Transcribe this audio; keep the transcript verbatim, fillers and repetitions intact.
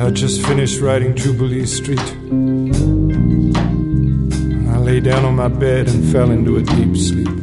I just finished writing Jubilee Street. I lay down on my bed and fell into a deep sleep.